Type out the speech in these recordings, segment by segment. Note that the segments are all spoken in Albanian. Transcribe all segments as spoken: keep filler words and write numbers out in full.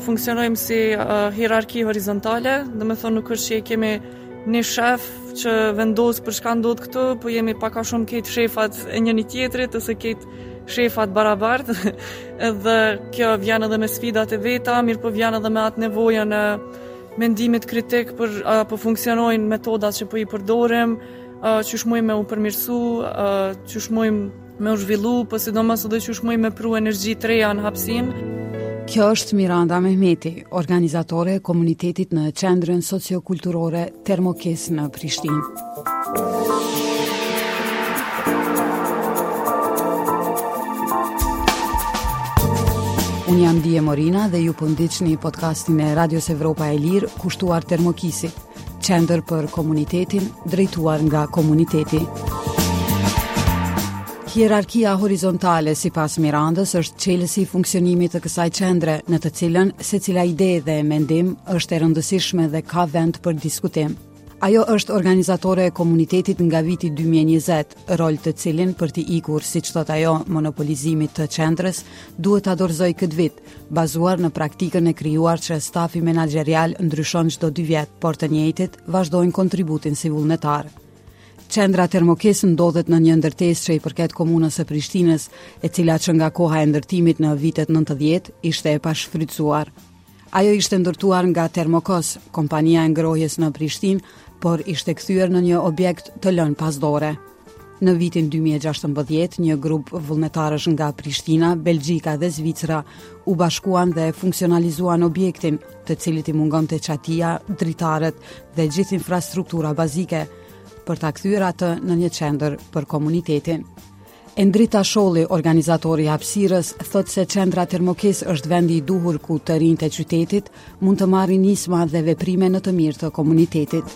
funksionojmë si uh, hierarki horizontale, dhe me thonë nuk është që kemi një shef që vendos për shka ndodh këtu, po jemi pak a shumë këtë shefat e njëni tjetrit, ose këtë shefat barabart, edhe kjo vjen edhe me sfidat e veta, mirë po vjen edhe me atë nevojën e mendimit kritik për apo funksionojnë metodat që po i përdorim, qysh mujmë me u përmirësu, qysh mujmë me u zhvillu, po sidomos edhe qysh mujmë me pru energji të reja në hapësinë. Kjo është Miranda Mehmeti, organizatore e komunitetit në qendrën sociokulturore Termokes në Prishtinë. Unë jam Dije Morina dhe ju po ndiqni podcastin e Radios Evropa e Lirë kushtuar Termokisi, qendër për komunitetin, drejtuar nga komuniteti. Hierarkia horizontale sipas Mirandës është çelësi i funksionimit të kësaj qendre, në të cilën secila ide dhe mendim është e rëndësishme dhe ka vend për diskutim. Ajo është organizatore e komunitetit nga viti dy mijë e njëzet, rol të cilin për t'i ikur, siç thot ajo, monopolizimit të qendrës, duhet ta dorëzoj këtë vit, bazuar në praktikën e krijuar që stafi menaxherial ndryshon çdo dy vjet, por të njëjtit vazhdojnë kontributin si vullnetar. Qendra Termokes ndodhet në një ndërtesë që i përket komunës së Prishtinës, e cila që nga koha e ndërtimit në vitet nëntëdhjetë ishte e pashfrytzuar. Ajo ishte ndërtuar nga Termokos, kompania e ngrohjes në Prishtinë, por ishte kthyer në një objekt të lënë pasdore. Në vitin dy mijë e gjashtëmbëdhjetë, një grup vullnetarësh nga Prishtina, Belgjika dhe Zvicra u bashkuan dhe funksionalizuan objektin, të cilit i mungonte çatia, dritarët dhe gjithë infrastruktura bazike, për ta kthyer atë në një qendër për komunitetin. Endrita Sholli, organizatori i hapësirës, thot se qendra Termokes është vendi i duhur ku të rinjtë e qytetit mund të marrin nisma dhe veprime në të mirë të komunitetit.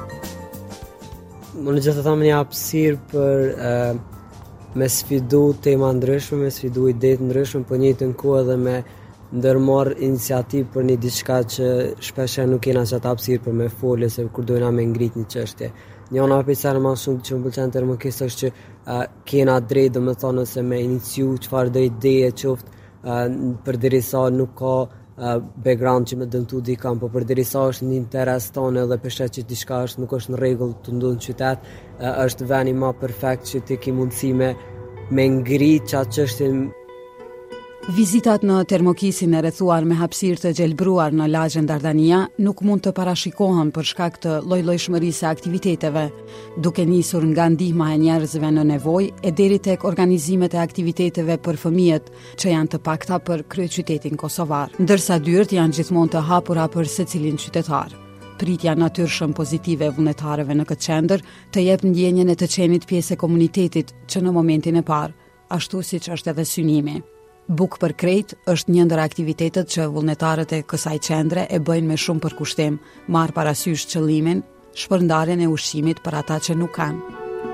Më në gjithë të thamë një hapësirë për uh, me sfidu tema ndryshme, me sfidu ide të ndryshme, për njëjtën kohë edhe me ndërmarr iniciativë për një diçka që shpesh nuk kena çat hapësirë për me folë se kur dojna me ngrit një çështje. Një ana pjesë më shumë që më pëlqen Termokes është që uh, kena drejt, domethënë se me iniciu çfarë do ideje qoftë, uh, përderisa nuk ka uh, background që më dëmtu di kam, po përderisa është një interes tonë edhe peshet që diçka është nuk është në rregull të ndodhë në qytet, uh, është veni më perfekt që ti ke mundësi me me ngrit çat çështjen. Vizitat në Termokisin e rrethuar me hapësirë të gjelbruar në lagjen Dardania nuk mund të parashikohen për shkak të lloj-llojshmërisë së aktiviteteve, duke nisur nga ndihma e njerëzve në nevojë e deri tek organizimet e aktiviteteve për fëmijët, që janë të pakta për kryeqytetin kosovar, ndërsa dyert janë gjithmonë të hapura për secilin qytetar. Pritja natyrshëm pozitive e vullnetarëve në këtë qendër të jep ndjenjen e të qenit pjesë e komunitetit që në momentin e parë, ashtu siç është edhe synimi. Buk për krejt është një ndër aktivitetet që vullnetarët e kësaj qendre e bëjnë me shumë përkushtim, marr parasysh qëllimin, shpërndarjen e ushqimit për ata që nuk kanë.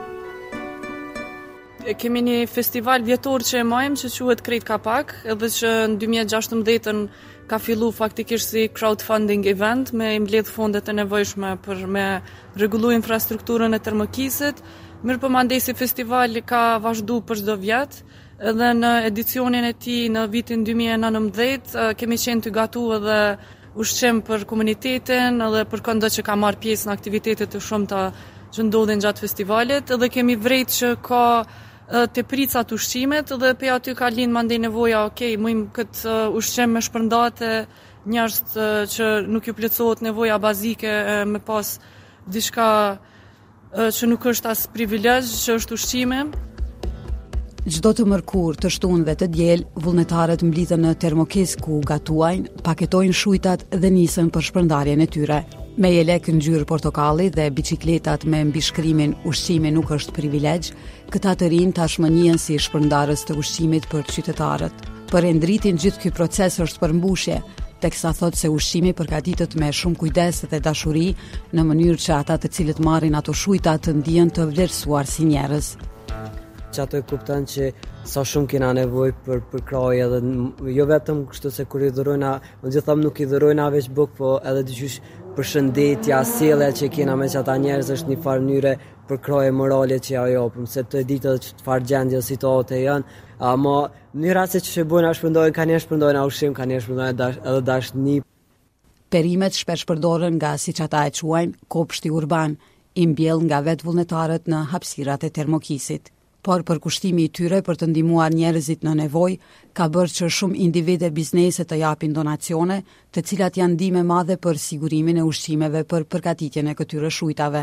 Kemi një festival vjetor që e majmë që quhet Krejt Kapak, edhe që në dy mijë e gjashtëmbëdhjetë ka fillu faktikisht si crowdfunding event me i mbledh fondet e nevojshme për me rregullu infrastrukturën e Termokisit. Mirë po mandej si festival ka vazhdu për çdo vjet. Edhe në edicionin e tij në vitin dy mijë e nëntëdhjetë kemi qenë të gatu edhe ushqim për komunitetin, edhe për këndo që ka marrë pjesë në aktivitetet të shumta që ndodhin gjatë festivalit, edhe kemi vrejt që ka të pricat ushqimet, edhe pe aty ka lind mandej nevoja, okay, mujmë këtë ushqim me shpërndate njerëz që nuk ju plotësohet nevoja bazike me pas diçka që nuk është as privilegj, që është ushqimi. Çdo të mërkur, të shtunë dhe të diel, vullnetarët mblidhen në Termokes ku gatuajnë, paketojnë shujtat dhe nisën për shpërndarjen e tyre. Me jelek ngjyrë portokalli dhe biçikletat me mbishkrimin "Ushqimi nuk është privilegj", këta të rinj tashmë njihen si shpërndarës të ushqimit për qytetarët. Për Endritin gjithë ky proces është përmbushje, teksa thot se ushqimi përgatitet me shumë kujdes dhe dashuri, në mënyrë që ata të cilët marrin ato shujta të ndihen të vlerësuar si njerëz. Që ato e kuptan që sa shumë kena nevoj për, për kraj edhe jo vetëm kështu se kur i dhurojna, në gjitham nuk i dhurojna veç buk, po edhe dyqysh përshëndetja, sjellja që kena me çata njerëz është një farë mënyre për kroje morale që ja japim, se të ditë edhe çfarë gjendje situate janë, ama mënyra se që shpërndojnë, shpërndojnë, kanë njerëz shpërndojnë ushqim, kanë njerëz shpërndojnë dash, edhe dashni. Perimet shpesh përdoren nga, siç ata e quajnë, kopshti urban, i mbjell nga vetë vullnetarët në hapësirat e Termokisit. Por përkushtimi i tyre për të ndihmuar njerëzit në nevojë ka bërë që shumë individe biznese të japin donacione, të cilat janë ndihmë e madhe për sigurimin e ushqimeve për përgatitjen e këtyre shujtave.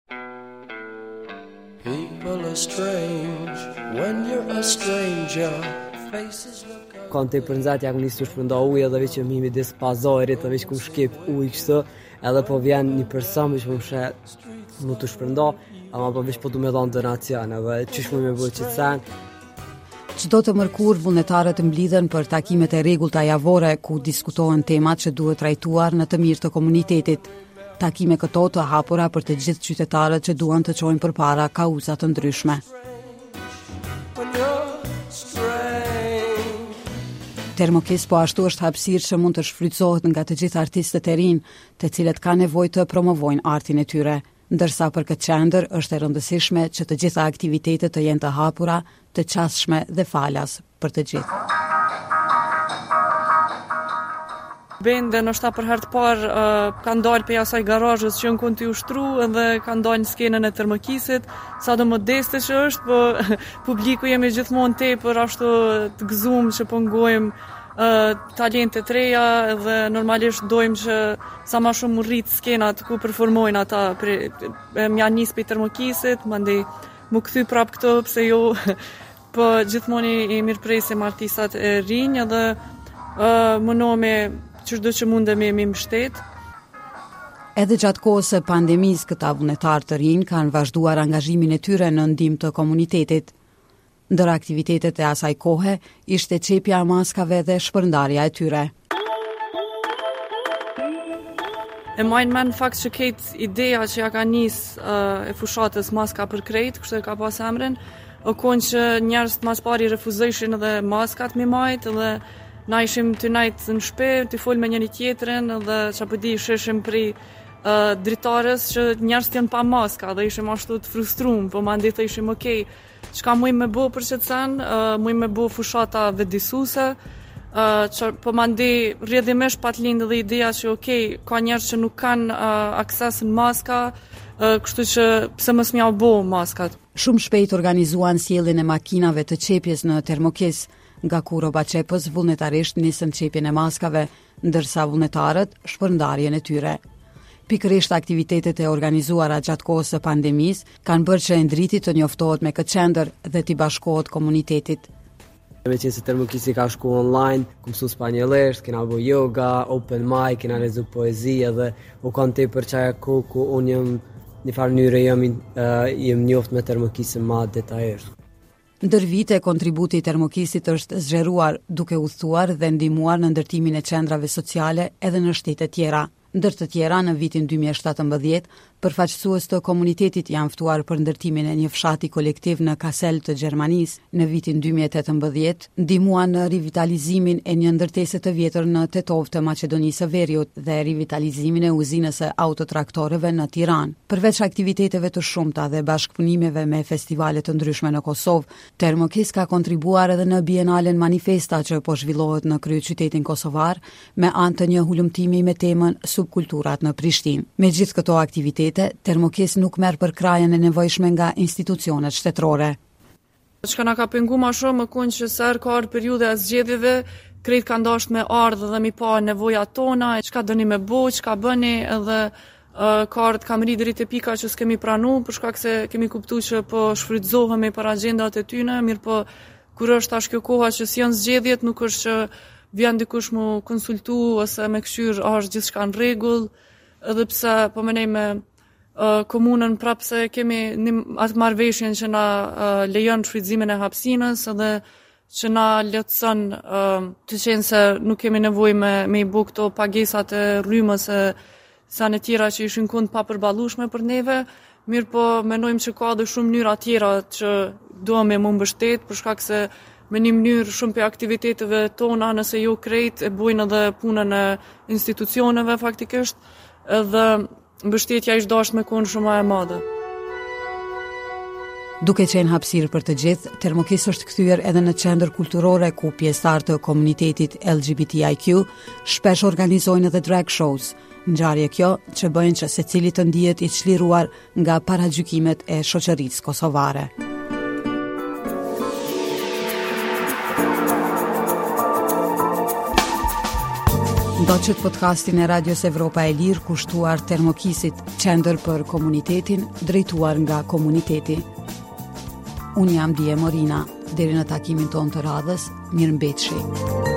Kanë të përnzat ja ku nisë të shpërnda ujë edhe veç që mimi disë pazarit edhe veç ku shkip ujë kështë edhe po vjen një përsa veç po më shë më të shpërnda ama po veç po du me dhonë donacion edhe qysh mu me bërë që të sen. Çdo të mërkur, vullnetarët mblidhen për takimet e rregullta javore ku diskutohen temat që duhet trajtuar në të mirë të komunitetit. Takime këto të hapura për të gjithë qytetarët që duan të çojnë përpara kauza të ndryshme. Termokis po ashtu është hapësirë që mund të shfrytëzohet nga të gjithë artistët e rinj, të cilët kanë nevojë të promovojnë artin e tyre, ndërsa për këtë qendër është e rëndësishme që të gjitha aktivitetet të jenë të hapura, të qasshme dhe falas për të gjithë. Bende nështë për herë të parë uh, kanë dalë për asaj garazhës që në kënë të ushtru edhe kanë dalë në skenën e Termokisit, sa do modeste që është, po publiku jemi gjithmonë te për ashtu të gëzum që pëngojmë uh, talente të reja edhe normalisht dojmë që sa ma shumë rritë skenat ku performojnë ata pre, mja nisë për Termokisit, mandi mu këthy prap këto pse jo, po gjithmonë i mirëpresim artistat e rinj edhe uh, mënome çdo që mundemi me mbështet. Edhe gjatë kohës së pandemisë, këta vullnetarë të rinj kanë vazhduar angazhimin e tyre në ndihmë të komunitetit. Ndër aktivitetet e asaj kohe ishte çepja e maskave dhe shpërndarja e tyre. E majnë men fakt që ketë ideja që ja ka nis uh, e fushatës maska për krejt, kështë e ka pas emrin, o konë që njerëz mas pari refuzojshin edhe maskat me majt edhe na ishim të najtë në shpe, të folë me njëri tjetërin dhe që pëdi sheshim pri uh, dritarës që njerës të janë pa maska dhe ishim ashtu të frustrum, po ma ndi të ishim okej, okay, qka mujmë me bo për që të sen, uh, mujmë me bo fushata vedisuse, uh, që, po ma ndi rrjedhimesh pat lindë dhe ideja që okej, okay, ka njerës që nuk kanë uh, akses në maska, uh, kështu që pse mës mja bo maskat. Shumë shpejt organizuan sjelljen e makinave të qepjes në Termokis, nga ku roba qepës vullnetarisht nisën qepjen e maskave, ndërsa vullnetarët shpërndarjen e tyre. Pikërisht aktivitetet e organizuara gjatë kohës së pandemisë kanë bërë që Endriti të njoftohet me këtë qendër dhe t'i bashkohet komunitetit. Me qenë se Termokisi ka shku online, ku mësu spanjolesht, kena bo yoga, open mic, kena lezu poezi edhe u kanë te për qaja ku ku unë jem një farë njëre jem, uh, jem njoft me Termokisin ma detajisht. Ndër vite, kontributi i Termokisit është zgjeruar duke udhëtuar dhe ndihmuar në ndërtimin e qendrave sociale edhe në shtete tjera. Ndër të tjera, në vitin dy mijë e shtatëmbëdhjetë, përfaqësues të komunitetit janë ftuar për ndërtimin e një fshati kolektiv në Kassel të Gjermanisë. Në vitin dy mijë e tetëmbëdhjetë, ndihmuan në rivitalizimin e një ndërtese të vjetër në Tetov të Maqedonisë së Veriut dhe rivitalizimin e uzinës së autotraktoreve në Tiranë. Përveç aktiviteteve të shumta dhe bashkëpunimeve me festivale të ndryshme në Kosovë, Termokis ka kontribuar edhe në Bienalen Manifesta që po zhvillohet në kryeqytetin kosovar me anë të një hulumtimi me temën subkulturat në Prishtinë. Me gjithë këto aktivitete, Termokis nuk merr për krajën e nevojshme nga institucionet shtetërore. Çka na ka pengu ma shumë më konë që sër ka ardhur periudha e zgjedhjeve, krejt kanë dashur me ardhë dhe mi pa nevojat tona, çka doni me bo, çka bëni, edhe uh, ka ardhur kam ri deri te pika që s'kemi pranu, për shkak se kemi kuptuar që po shfrytëzohemi për agjendat e tyne, mirë po kur është tash kjo koha që si janë zgjedhjet, nuk është që vjen dikush mu konsultu ose me këshyr a është gjithçka në rregull, edhe pse po menej me uh, komunën prapë se kemi një atë marrëveshjen që na uh, lejon shfrytëzimin e hapësinës edhe që na lehtëson uh, të qenë se nuk kemi nevojë me me i bu këto pagesat e rrymës e sa në tjera që ishin kund pa përballueshme për neve, mirë po mendojmë që ka edhe shumë mënyra tjera që duam me më mbështet për shkak se me një mënyrë shumë për aktiviteteve tona, nëse jo krejt, e bujnë edhe punën e institucioneve faktikisht, edhe mbështetja i çdo me qenë shumë e madhe. Duke qenë hapësirë për të gjithë, Termokis është kthyer edhe në qendër kulturore ku pjesëtarë të komunitetit L G B T I Q shpesh organizojnë edhe drag shows, ngjarje kjo që bëjnë që secili të ndihet i çliruar nga paragjykimet e shoqërisë kosovare. Ndoqët podcastin e Radios Evropa e Lirë kushtuar Termokisit, qendër për komunitetin, drejtuar nga komuniteti. Unë jam Dije Morina, deri në takimin ton të radhës, mirëmbëjtje.